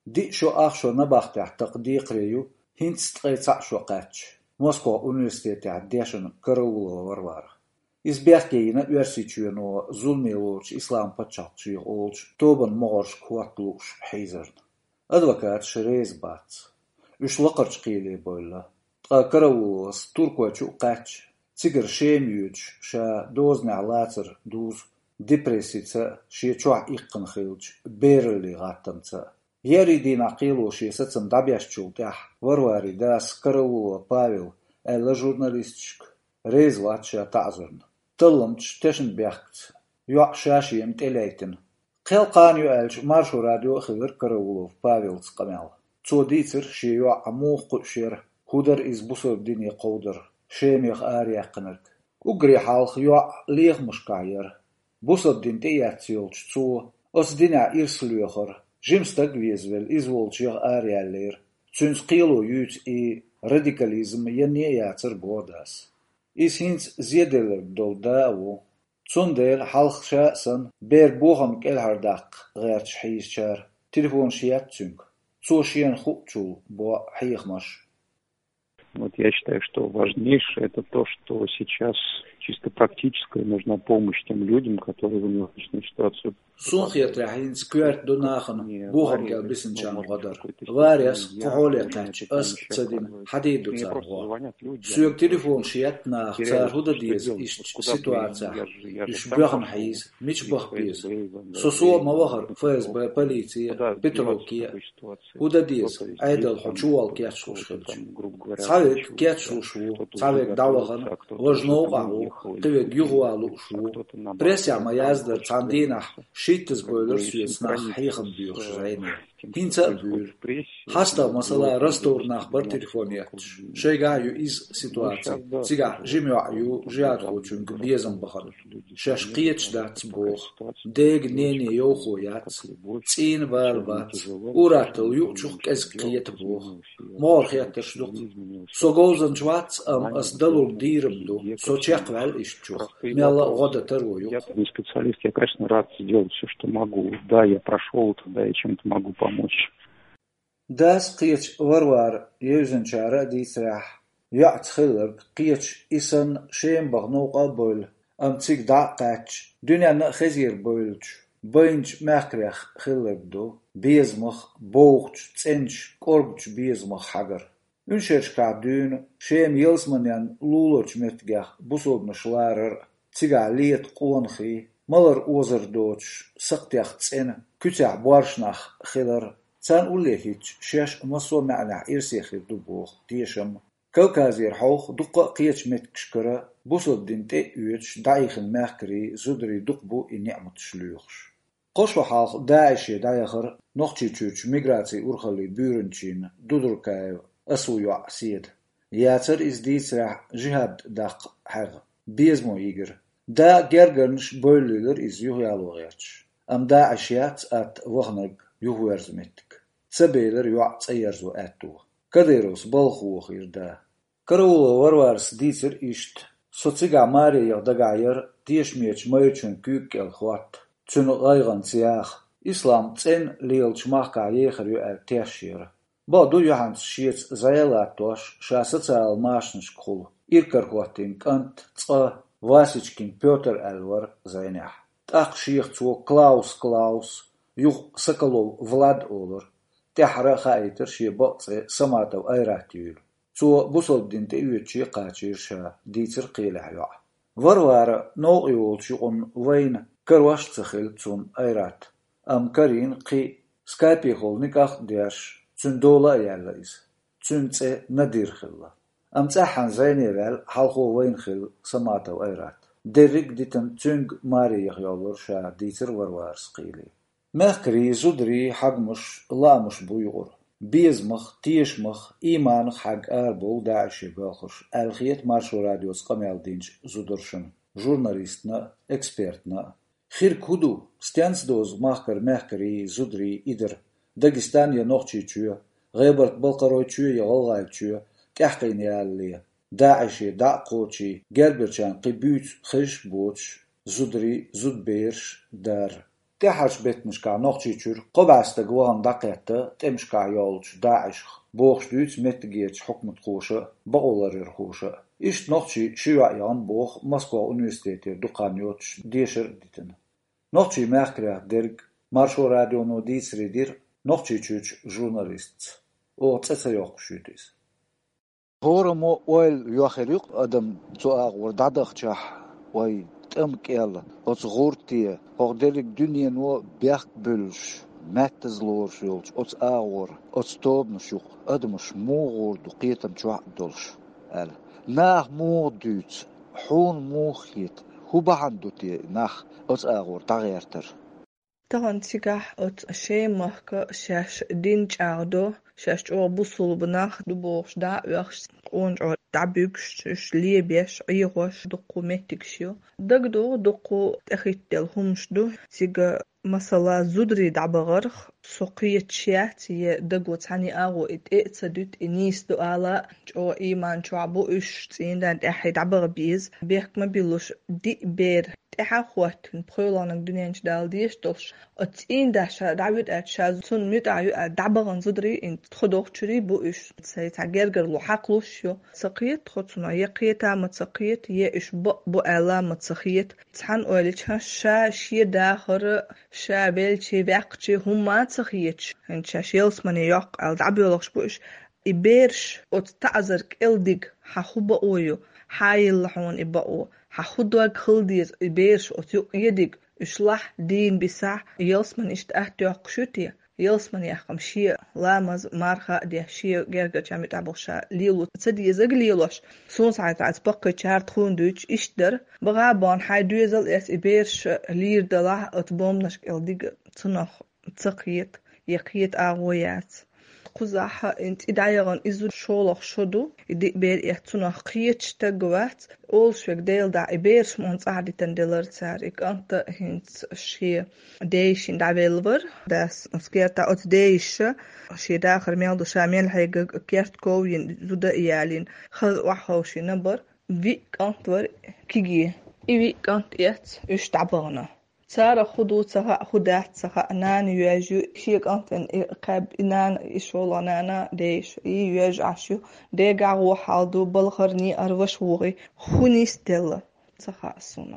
دي شو آخشو نباختع تقديق ريو هنس تقيتع شو قاتش موسكو أونيورسيتي عديشن كرولو وروار إزبيخكينا يرسيتشينو ظلمي لوش إسلام باتشاقشي أولش توبن مغرش كواتلوش حيزرن أدوكات شريز بات يش لقرش قيلي بولا تقا كرولوس توركوا شو قاتش تيجر شيميوج شا دوزني علاتر دوز ديبريسيتا شي تشوع إيقن خيلج بيرلي غاتمتا ياري دين عقيلو شي ستم دابياشتشو تاح ورواري داس كرولو بافيل ألا جورناليستشك ريز واتشا تعزرن تلمتش تشن بيحكت يوع شاشي امتليتن قيل قانيو ألج مارشو راديو خبر كرولو بافيل تقمال تو ديتر شي يوع عموخ قشير هودر إز بوصر ديني قودر شيميخ آريا قنرك وقري حالخ يوع ليغ مشكاير بوصر دين تياتيولج تو أس دينا إرسليوخر جيمستاق ويزويل إزولجيغ آريا لير تنس قيلو يوت إي راديكاليزم يني ياتر بوداس إس هينس زيادلر دول داو تسونديل حالخ شاسن بير بوغم كالهرداق غير تشحيز شار تليفون شيات تنك تو شيان خوتشو بو حيخمش. Вот я считаю, что важнейшее это то, что сейчас чисто практическая нужна помощь тем людям, которые в неудачной ситуации. سونخيت راحين سكويرت دوناخن بوهم قال بسن شان غدر واريس قحولي قاتش أس تسدين حديد تارغوا سوق تليفون شيات ناخ تار هودا ديز إش سيتواتسا إش بيخن حيز مش بخ بيز سوسو موهر فاز بوليسيا بتروكيا هودا ديز عيدل حجوال كياتشوش خلج صاوك كياتشوشو صاوك داوغن وجنو قعو قوك يغوالو شو بريسيا ما يازدر تاندينح شيتز بولر سويس ناخ حيخن بيوخ زيني هينتا بير حاستا مسألة رستور ناخ بر تليفونياتش شيغا يو إز سيتواتي تيغا جيميو يو جياد خوچون بيزن بخن شاشقيتش دات بوخ ديگ نيني يوخو يات تين بالبات وراتل يوچوخ كزقيت بوخ مور خياتش دوق سوغوزن جوات أس دلول ديرم دو سو چيقوال إشچوخ ميالا غدا ترو يوخ специалист, я, конечно, рад сделать все, что могу. Да, я прошел это, да, я чем-то могу помочь. داس قيتش وروار يوزن شارع ديتراح يعت خلق قيتش إسن شين بغنوقا بول أم تيك داقاتش دنيا نخزير بولش بينش ماكريخ خلق دو بيزمخ بوغش تسنش قربش بيزمخ حجر ونشرش كعدون شين يلسمنيان لولوش متجح بصوب نشلارر تيجا ليت قونخي مالر اوزر دوتش سقتيخ تسين كتع بوارشناخ خلر تان أوليهيتش شاش مصو معنى إرسيخي دبوخ ديشم كوكازير حوخ دقا قيتش متكشكرا بوصل دينتي يوتش دايخن ماخكري زدري دقبو إنعمت شلوخش قوشو حالخ داعشي دايخر نوخشي تشوش ميغراتي أورخلي بيرنشين دودركايو أسو يعسيد ياتر إز ديتراح جهاد داق حغ بيزمو ييجر دا جرجنش بوليلر إز يوهيالوغياتش أم دا عشيات أت وغنق يوهيرزمتك سبيلر يوعت أيرزو أتو كديروس بالخوخ يردا كرولو وروارس ديتر إشت سوتسيغا ماري يغدقاير ديش ميتش ميتشن كيك الخوات تنو غيغن سياخ إسلام تسين ليلش ماخكا يخر يوال تيشير بادو يوحانس شيت زيالاتوش شاسة الماشنش كخول إيركر خواتين كانت تقا واسيچكين بيوتر ألور زينيح تاق شيخ تو كلاوس يوخ سكالو فلاد أولر تحرا خايتر شي بقصي سماتو أيراتيول تو بوصل دين تيوتشي قاتشير شا ديتر قيلح يوع وروار نو يول شيقون وين كرواش تخيل تون أيرات أم كارين قي سكايبي خول نكاخ دياش تون دولا ياليز تون تي ندير خلا أم تاحن زيني بال حالخو وين خل سماتو أيرات ديريك ديتن تونج ماري يخيولور شا ديتر وروار سقيلي مخكري زدري حقمش لامش بويغور بيزمخ تيشمخ إيمانخ حق أربو داعشي باخش الخيت مارشو راديوس قميال دينش زدرشن جورناليستنا اكسبيرتنا خير كودو ستانس دوز مخكري زدري إدر داغستان ينوخشي تشوية غيبرت بلقروي تشوية يغلغاي تشوية كحقين يالي داعشي داقوشي جربرشان قبيوت خش بوتش زدري زد بيرش دار تحش بيتنشكا نوخشيتشور قبعست جوان دقيقة تمشكا يولش داعش بوخش دوت متجيتش حكم تخوشة بقولر خوشة إيش نوخشي شيوع يان بوخ موسكو أونيفرسيتي دقانيوتش ديشر ديتن نوخشي ماخرة درج مارشو راديو نو ديس ريدير نوخشي تشوش جورناليست او تسيوخ شوتيس هورمو ويل يوخريق أدم تواغ وردادخشح وي تمكيلا غورتي هودريك دنيا نو بيخ بلش ماتزلور شولش آغور توب نشوق أدمش موغور دقيتم تشوع دولش أل ناخ مو دوت حون موخيت هو بعندوتي ناخ آغور تغيرتر طبعا تيجح شيء مهك شاش دينج عادو شاش أو بوصل بناخ دبوش دا وخش اونج أو دعبيكش ليبيش عيغوش دقو مهتكشيو دقو تخيت دلهمش دو تيجا مثلا زودري دعبغرخ سوقية شيات يه دقو تاني أغو اتأتسدوت إنيس دو آلا جو إيمان جو عبو إش تين دان تحي دعبغ بيز بيخ ما بيلوش دي بير تحا خواتن بخيولانك دنيانش دال ديش دوش اتين داشا دعوت اتشاز تون ميت عيو دعبغن زودري ان تخدوخ تشري بو إش سيتعجرجر لو حقلوش يو سقيت خدسونا يقيتا متسقيت يه إش بو آلا متسقيت تحن أوليش شا شي داخر شابل شي باقشي هما تسخيتش هن شاشيلس من يوق على دعبيولوش بوش إبيرش وتتعذرك إلديك حخوبا أويو حايل لحون إباقو حخودوك خلديز إبيرش وتيوق يديك إشلاح دين بساح يلس من إشتأهت يوق شوتيا يلس من يحكم شيء لامز مارخا دي شيء جرجا جامي تعبوشا ليلو تسدي يزق ليلوش سون ساعت عتبقى تشار تخون دوش إشتر بغابان حي دوزل إس إبيرش لير دلاه أتبومنش إلديك تنخ تسقيت يقيت آغويات قزاحة انت إدعيغان إزو شولخ شدو إدي بير إحتنخ قيتش تقوات أول شوك ديل دا إبيرش مونس عادي تندلر تاريك أنت هنت شي ديشين دا بيلبر داس نسكيرتا أت ديش شي داخر ميلدو شاميل هيك كيرت كوين زودا إيالين خذ وحوشي نبر في كانتور كيجي إيوي كانت إيت إش تعبغنا سارة خدو سها خدات سها نان يواجو شيك أنتن قاب نان إشولا نانا ديش يواج عشو ديقع وحالدو بلغرني أروش وغي خوني ستيلا سها السونم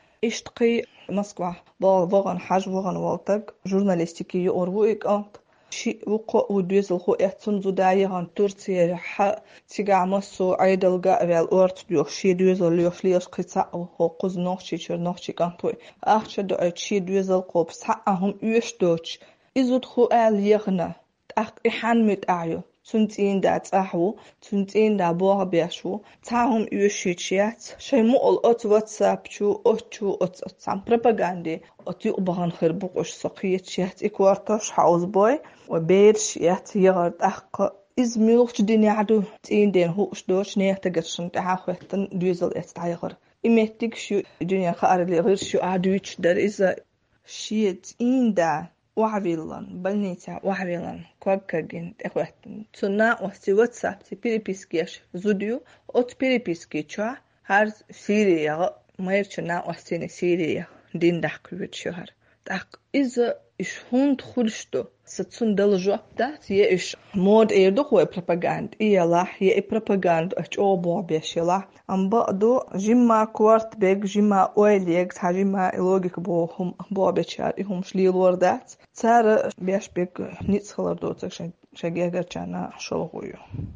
إشتقي مسكوة بغن حاج بغن والتق جورناليستيكي يورغوك أنت شي وقو ودوزل خو احتن زدايغان ترسي تيجا مسو عيدل قاوال أورت بيوخ شي دوزل ليوخ ليوش قطع وخو قز نوخشي چر نوخشي كانتوي أخشى دو شي دوزل قوب سحقهم يوش دوش إزود خو آل يغنى تأخ إحان مت أعيو تنتين دا تأحو تنتين دا بوغ بيشو تاهم يوشي تشيات شي مؤل أت واتساب شو أتشو أتسام بروباغاندي أتيو بغان خربوغش سقية تشيات إكوارتوش حوز بوي وبيرش يات يغرد أحق إزميلوش ديني عدو تين دين هوش دوش نيهتقرشن تحاخوهتن دوزل إستعيغر إميتك شو دنيا خارج لي غير شو عدوش در إذا شيت إين دا وعبيلان بلنيتا وعبيلان كوكاجين إخواتن تنا وستي واتساب تي بيريبيسكيش زوديو أوت بيريبيسكي تشوا هار سيريا ما يرشنا وستيني سيريا دين دحكي بتشهر دحك إذا إش هوند خلشتو ستسون دل جواب دات يش مود إيردو هو بروباغاند إيلا هي بروباغاند أو بو بيشلا أم بعدو جيما كوارت بيك جيما أويليك تاجيما لوجيك بوهم بو بيشار إهم شليل وردات تار بيش بيك نيت خلر دوتك شجيجر جانا شلغويو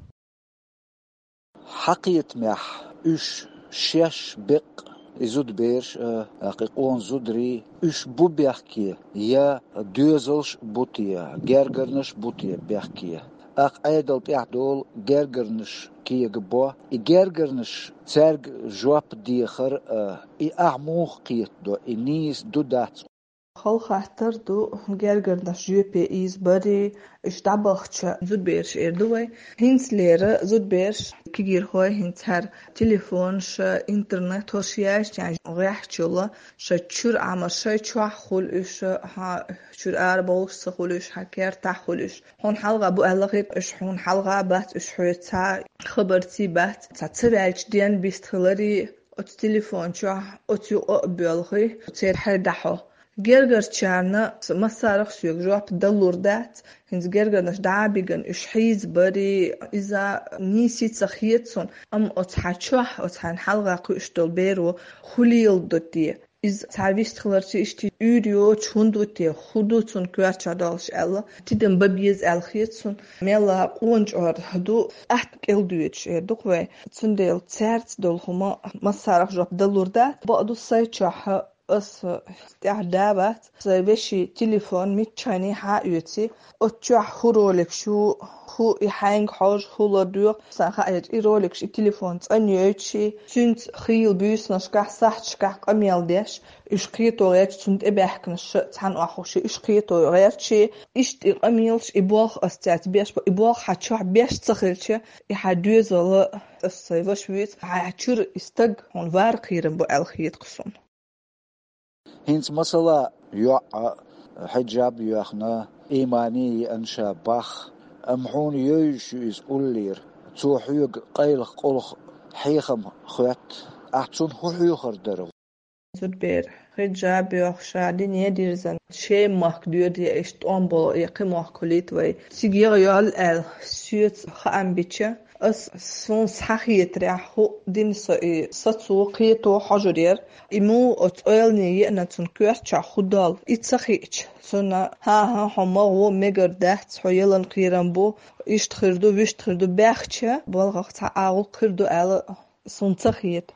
حقيت مح إش شيش بق زود بيرش أقيقون زودري إش بو بيحكي يا دوزلش بوتيا جرجرنش بوتيا بيحكي أق أيدل بيحدول جرجرنش كي جبوا جرجرنش ترج جواب ديخر أعموق قيت دو إنيس دو دات خل خاطر دو جرجر نش جي بي إيز بري اشتباخش زود بيرش إردوي هنس ليرة زود بيرش كيجير هوي هنس هر تليفونش إنترنت هوشياش يعني غيح تشولا شتشور عمر شتشوا خلوش ها شور أربعوش سخلوش حكير تخلوش هون حلقة بو ألغيب إش هون حلقة بات إش حيتا خبرتي بات تتبعش ديان بيستخلري أت تليفون شو أتيو أقبلغي تير حردحو Gergertjana مسارخ سوق جواب دلور دات هنز gergernas دعبيغن إش حيز بري إذا نيسي تخيتسون أم أتحاتشوح أتحان حلقة قيش دول بيرو خليل دوتي إز تعرفيست خلرتي إشتي أوريو تشوندوتي خدوتون كوارتشا دالش ألا تيدن ببيز الخيتسون ميلا قونج أور هدو أحتك إلدويتش دوكوي تسنديل تسارت دول هما مسارخ جواب دلور دات بقدو سايتشاح أس استعدابات زيبشي تليفون ميتشاني حايوتي أتشوح خورولك شو خو يحانج حاج خولادو سانخايت إيرولك شي تليفون تانيوتشي تنت خيل بيس نشكح صحتشكح قميل ديش إش قيتو غيرت تنت إباحكنش تحن أخوشي إش قيتو غيرتشي إش قميلش إباخ أستعت بيش إباخ حتشوح بيش تخيلش إحادوزة الصيفش بيت حتشور استق هون وار قيرن بو الخيط قصون هنس مثلا يوع حجاب يوخنا إيماني أنشا باخ أمحون يوشيز أولير توحيق قيلق قلق حيخم خوات أحتون حيوخر درو زبير حجاب يوخشا دين يديرزن شي ماك ديودي اشت أمبو يقيموه كليت وي تيجير يال سيوت خام بيتشا أس سون صحيت راحو دين ساتسو قيتو حجرير إمو أتقلني يأنا تنكوش خدال إتصحيش سونا ها هما ميجر دهت حيلن قيرنبو إشتخردو ويشتخردو بخشة بالغ تعاقل قردو على سون صحيت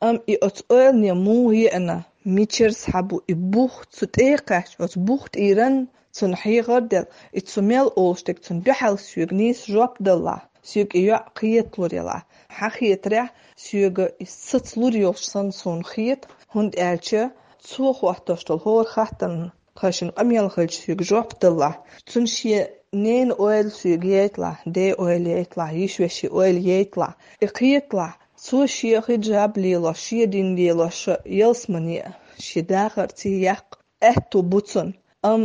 أتقلني مو يأنا ميتشرز حبو إبوخ تتيقش أتبوخ إيران تنحيغر دل إتسميل أولشتك تنبحل سيغنيس جواب دلا سيغ إيا قيت لوريلا حقيت رح سيغ إستت لوريوش سنسون خيت هند ألچه تسوخ وقتاشتل هور خاتن خاشن أميال خلج سيغ جواب دلا تنشي نين أويل سيغ يتلا دي أويل يتلا يشوشي أويل يتلا إقيتلا سو شي حجاب ليلا شي دين ليلا يلسمني شي داخر تياق أهتو بوتسون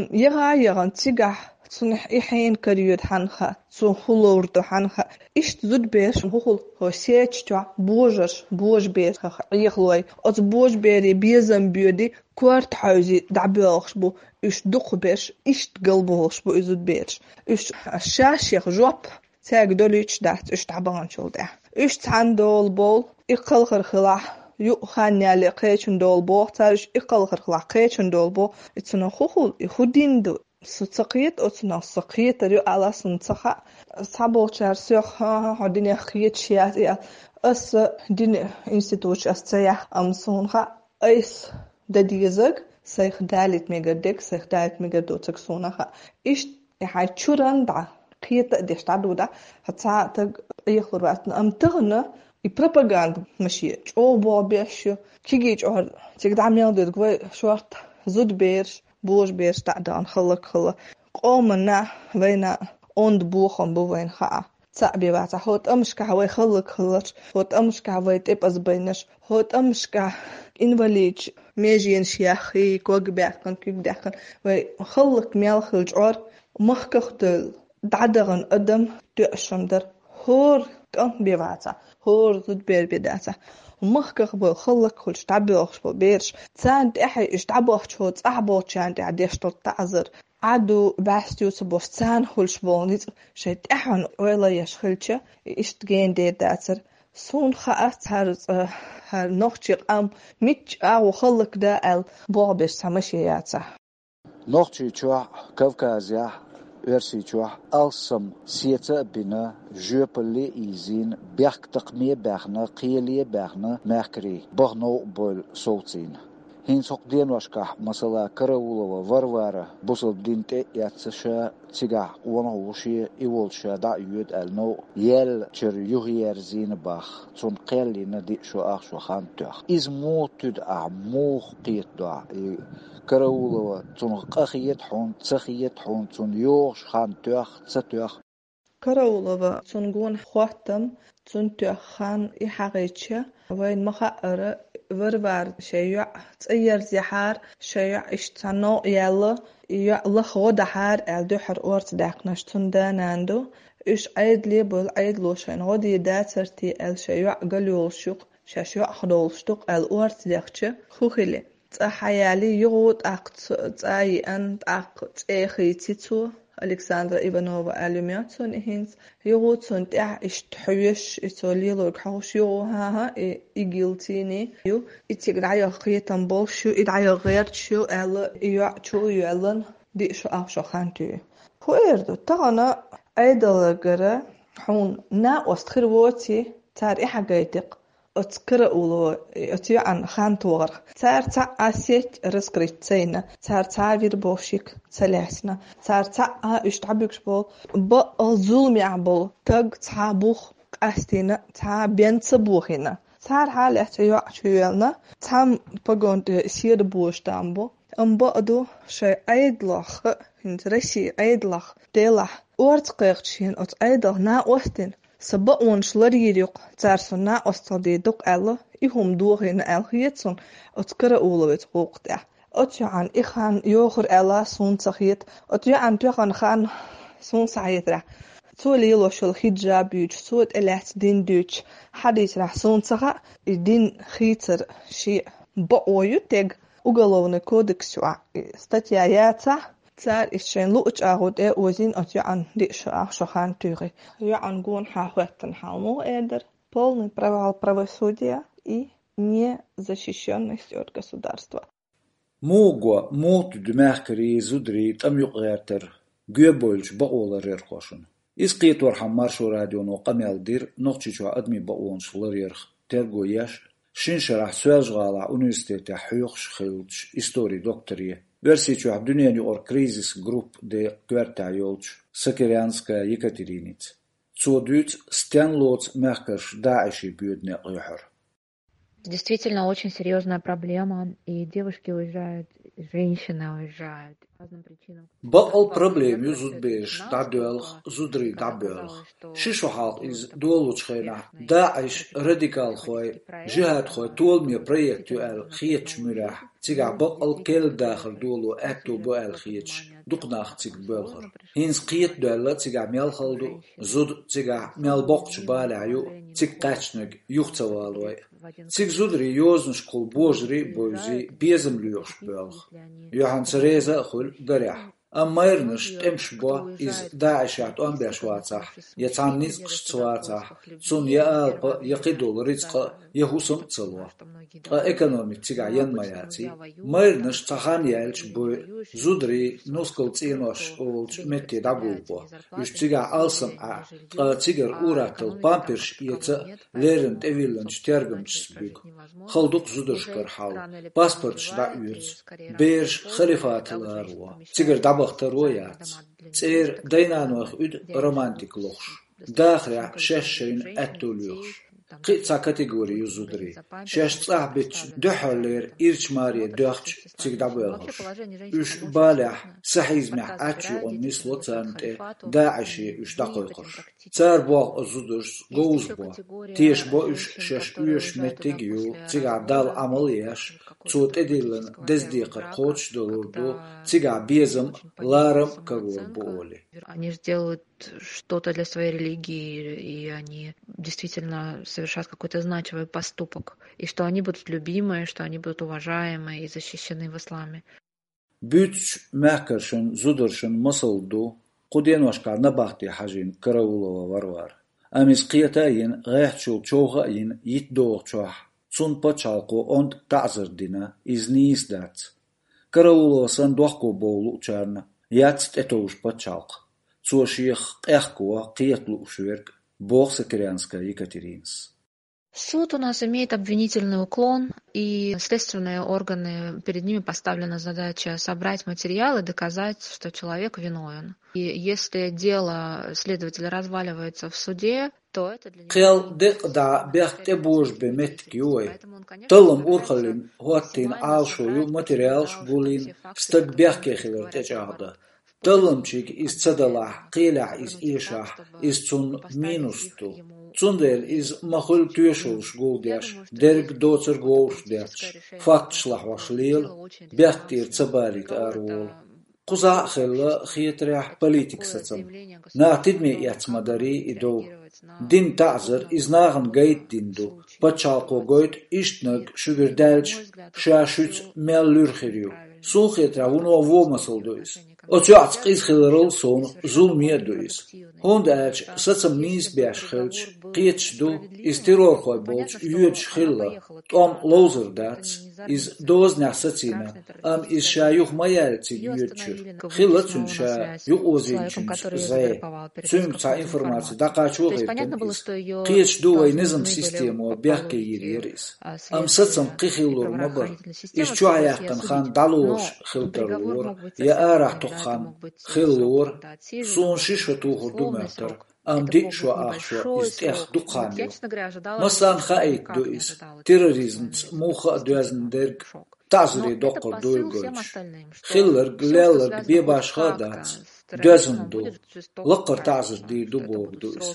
يغان تيجح تنح إحين كريود حنخا تون خلورد حنخا إشت زود بيش هول هو سيتشتوا بوج بيش خا يخلوي أت بوج بيري بيزن بيودي كوارت حوزي دعبيلش بو إش دق بيش إشت قلبوش بو إزود بيش إش الشاشيخ جوب تاج دوليش دات إش تعبان شول ده إش تاندول بول إقل خرخلا يو خانيالي قيچن دول بو تارش إقل خرخلا قيچن دول بو إتنا خوخول يخدين دو سقيت أتنا سقيت ريو على سنتخا صابو شارسيخ هدين خيت شيات أس دين إنستيتوش أستيح أمسونها أيس دديزق سيخ دالت ميجادك سيخ دالت ميجادوتك سونها إيش يحاي شوران دا قيت ديش تعدودا حتى تق يخلر وقتنا أم تغنى البروباغندا ماشي او بو بيش كيجيج اور تقدام يالدد قوي شورت زود بيرش بوش بيرش تعدان خلق قومنا وينا اوند بوخن بوين خا تعبي باتا هوت امشكا هواي خلق هوت امشكا هواي تبز بينش هوت امشكا انفاليج ميجين شياخي كوغ بيحكن كيك داخن وي خلق ميال خلج اور مخكختل دعدغن قدم تؤشمدر هور كان بيباتا هور زود بير بيداتا ومخكخ بو خلق كلش تعبيوخش بو بيرش تساند احي اش تعبوخش هو تسعبوخش عندي عديشتو تعذر عدو باستيو سبو تسان خلش بو نيت شايت احن ويلا يشخلش اشت جين دي داتر سون خاات هر نوختي قام ميتش او خلق دا ال بو بيش سمشياتا نوختي چوا كوكازيا ارسي چوا السم سيتا بنا جوبلي ايزين بيخ تقمي بخنا قيلي بخنا ماكري بغنو بول صوتين هين سوقدين واشكح مثلا كراولوا ورورا بوصل دينتي ياتسشا تيغا ونوشي ايولشا دا يود النو يل تشر يغير زين باخ تون قيلي ندي شو اخ شو خان توخ از موتد موخ قيت دع كراولوا تون قخيت حون تسخيت حون تون يوش خان توخ تساتوخ كراولوا تون غون خواتم تون توخ خان يحقيتشا وين مخاقر وربار شيء تغير زحار شيء اشتنو يلا يلا خود حار الدحر أورت داقناش تنداناندو إيش عيد لي بول عيد لوشين غادي داترتي الشيء قالوا الشوق شاشوا خدول شتوق الأورت داقشة خوخيلي حيالي يغوت تاي أنت تأخيتيتو ألكسندرا إيفانوفا ألومياتسون إهنس يغوتسون تاع إشتحوش إتوليلو كحوش يغوها إيجيلتيني يو إتيغرايا خيتن بولشو إدعايا غيرتشو ألا يوعشو يولن دي شو أخشو خانتو فويردو تغانا أيدالغرا حون نا أستخيروتي تار إحا قيتق أتكرا أولو أتيو عن خانتوغر تار تا أسيت رسكريتسينا تار تا فيربوشيك تلاسنا تار تا اشتعبكش بول بأظلمي عبول تاق تا بوخ أستينا تا بينتبوخينا تار حالي أتيو عشويلنا تام بقونت سير بوش تامبو بقدو شي أيدلخ هنت رسي أيدلخ ديلح أورتقيقشين أت أيدل نا أوستين سبقون شلريريق تارسون نا أستوديدوك ألا إهم دوغين ألخيتسون أتكرا أولويت قوقتع أتيوعان إخان يوخر ألا سونتخيت أتيوعان تيوخان خان سونسعيت توليلو شل خيجاب يوج سوت إلات دين دوش حديث رح سونتخا دين خيتر شي بقويو تيج уголовный кодекс статья цар ищен луч агуд озин отян диша шахан тюри ян гон хахветтен халмо эдер полный провал правосудия и незащищенность от государства. موغو موت دماغكري زودري تميق غيرتر جوبولج بقول ريرخوشن اسقيت ورحم مارشو راديو نو قميل دير نقشيشو ادمي بقون شلريرخ ترغو ياش شنشرح سواج غالا أونيستيتا حيوخش خيلتش إستوري دكتورية برسيتشو عبدونياني أور كريزيس جروب دي كوارتا يولتش سكريانسكا يكاترينيت цодуют стянлот мягкаш даиши бюдне ойхар. Действительно очень серьезная проблема, и девушки уезжают, и женщины уезжают по разным причинам. Бал проблем зудбеш дабелх зудри дабелх. Шишохал из долучхена даиш радикал хой жихад хой толми проект юэл хиетч мурах. Тига бал кел дахар долу акту боэл хиетч дукнах тиг белхар. Хинс қиет дуэлла тига мелхалду зуд тига мелбокч балаю тиг качныг юхцавалуай. Цик зудри ёзнш кол божри бойзи беземлюш белх. Йохан Цереза хул гарях. Амайрнш темшбо из даишат амбешвацах. Яцанниц кшцвацах. Цун яалпа якидол рицка яхусам целва. Экономик тига янмаяци. Майрнш цахан ялч бой зудри носкал ценош олч метти дагулбо. Юш тига алсам тигер уратыл памперш яца лерент эвилленч тергамч спюк. Халдук зудыршкар хал. Паспортш да юрц. Берш халифатларва. Тигер бахтарояц. Цер дайнанох уд романтик лохш. Дахря шешшин attulюш. Қица категорию зудри. Шеш цахбич дөхлер ирч мария дөхч цигдабелхш. Үш балях сахизмях ачуон мислоцанте дааши үш дақойқырш. Цар бог зудырш гоузбо. Теш бо үш шеш үш метегию цигадал амалияш. Цот эдилен дездиқыр хоч долурду цига безом ларам кагор боли. Они сделают что-то для своей религии, и они действительно совершат какой-то значимый поступок, и что они будут любимы, что они будут уважаемы и защищены в исламе. Bütç mehkerşin zudurşin masıldu qudenoşka nabahti hajin karaulova varvar. Amis qiyatayin gayhçul çoğayin yitdoğ çoğ. Цун пачалку он тазердина из неиздат. Караулова сандуахко боулу чарна. Яцт этоуш пачалк. Цоших эхкуа қиетлу шверк. Бог Сакарянская Екатеринс. Суд у нас имеет обвинительный уклон, и следственные органы, перед ними поставлена задача собрать материалы, доказать, что человек виновен. И если дело следователя разваливается в суде, то это для него... Талымчик из цадалах, қилях из ишах, из цун минусту. Цундер из махул тюшулш гулдяш, дерг доцер гоуш дячш. Факт шлах вашлил, бяхтир цабарит арвол. قزا خلا خيتريح политик сацам. На тидме яцмадари идо. Дин тазер изнаган гайт динду. Пачалко гойт иштнаг шугердэлч шашуц меллюрхирю. Сухетра вуно вомасылдуис. Отяц қизхилрыл сон зулмиедуис. Хондэлч сацам низ бяшхэлч қиечду из террорхой болч юедч хилла. Том лозер дац из дозня сацина ам из шаюх маяльци юедчир. Хилла цунша юозинчинч зае. Цунца информация дакачу гайтункис. Қиечду вай низм систему бяхке иририс. Ам сацам қихиллур мабар. Из чуаяхтан хан далуш хилтарур. Я арах خان خلور سون شش توه دومتر ام دی شو آخشو استخ دقانیو مثلا خاید دویس تروریسم موخ دوازندرگ تازری دکتر دویگوش خلر گلر بیباش خدات دوازندو لقر تازر دی دوبوگ دویس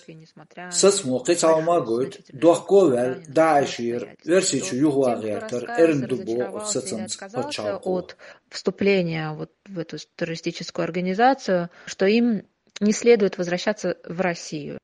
سس موقع تاوما گوید دوخکوول داعشیر ورسیچو یوهواغیتر ارندوبو سسنس پچاقو вступления вот в эту террористическую организацию, что им не следует возвращаться в Россию.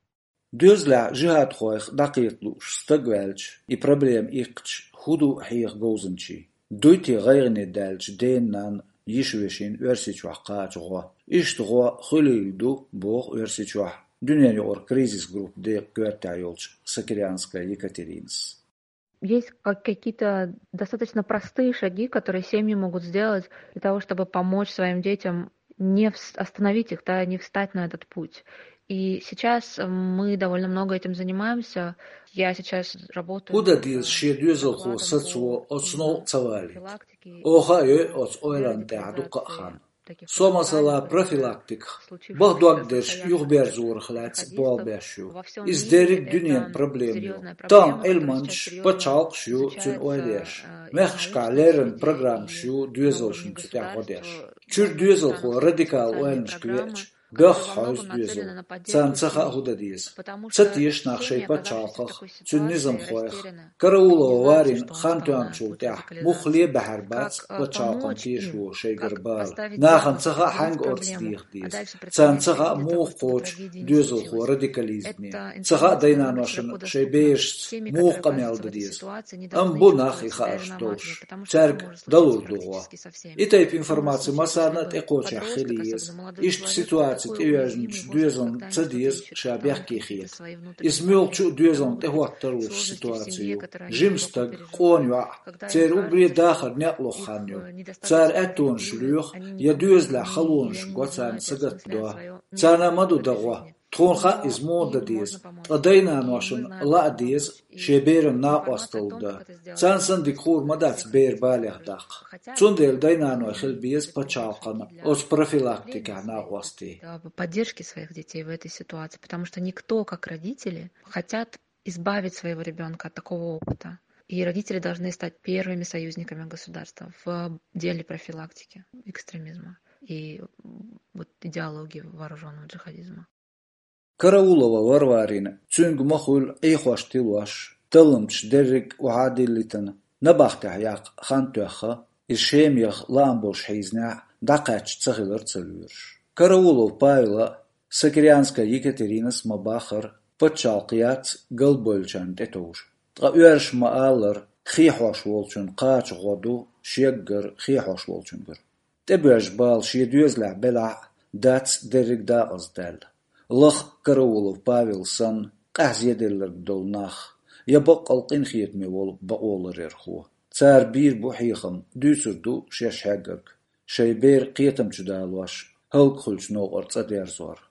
Дюзля жихат хоих дакитлуш стагвельч и проблем ихч худу хих гозенчи. Дуйти гайрни дальч дейнан ешвешин версичуах качуа. Иштуа хулилду бог версичуах. Дюняниор кризис групп де квертайолч Сокирянская Екатеринс. Есть какие-то достаточно простые шаги, которые семьи могут сделать для того, чтобы помочь своим детям не остановить их, да, не встать на этот путь. И сейчас мы довольно много этим занимаемся. Я сейчас работаю... Куда дил шедюзел хо сацуо отснол цавали? Оха от ойланте адукахан. Сомасала профилактик. Багдуагдеш юхберзур хлац болбешу. Издерик дюнен проблемю. Там эльманш пачалк шу цун ойлеш. Мехшка лерен программ шу дюзелшн цутягодеш. Чур дюзел хо радикал ойлнш квеч. Бэх хаус дюзел. Цанцаха худадиз. Цатиш нахшей пачалках. Цуннизм хоих. Караула варин хантуанчул тях. Мухле бахарбац пачалкам тишу шейгарбал. Наханцаха ханг орцдих диз. Цанцаха мух коч дюзел хо радикализме. Цаха дайнаношен шейбеш мух камялдадиз. Амбу нах и хааш тош. Церк далур дугуа. И тайп информации масанат экоча хилиез. Ишт ситуация تيجنش دوزن تديز شابيح كيخيت. إسميلشو دوزن تهوتروش سيتواتيو. جيمستق قونيو. تير أبري داخل نقلو خانيو. تير أتون شلوخ يدوز لخلونش قوتان سقط دوا. تانا مدو دغوا. تونخا إزمون دديز. أدينا نوشن لا ديز شبير ناقوستل دا. تانسن ديكور مدات بير بالغ داق. تندل دينا نوخل بيز пачалкан. От профилактика нагости. Поддержки своих детей в этой ситуации, потому что никто, как родители, хотят избавить своего ребенка от такого опыта. И родители должны стать первыми союзниками государства в деле профилактики экстремизма и вот идеологии вооруженного джихадизма. Караулова варварин, цунг махул эйхваш тилваш, талымч деррик уадиллитан, набахтах як хантуаха, ишемях ламбош хейзнях, дакач цахилар цалюрш. Караулов Павла, Сокирянская Екатерина Смабахар, Пачалкият, Галбольчан тетуш. Траверш маалар, хихваш волчун, кач году, шеггар, хихваш волчунгар. Тебеш бал шедюзля бела, дац деррик да аздал. Лах Караулов Павел сан قهزيدلر دولناخ يبقى القين خيتمي بقولر يرخو تار بير بوحيخم دوسردو شيش حقك شي بير قيتم جدالواش هلق خلش نوغر تصدير زور